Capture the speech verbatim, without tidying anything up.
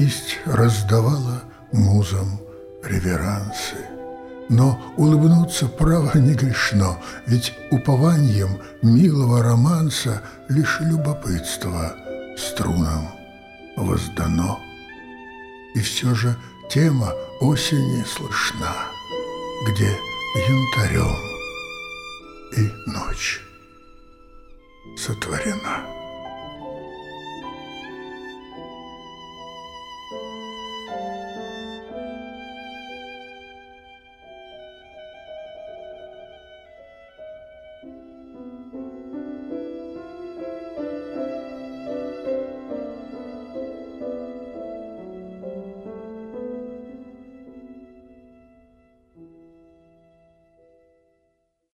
кисть раздавала музам реверансы. Но улыбнуться, право, не грешно, ведь упованием милого романса лишь любопытство струнам воздано. И все же тема осени слышна, где янтарем и ночь сотворена.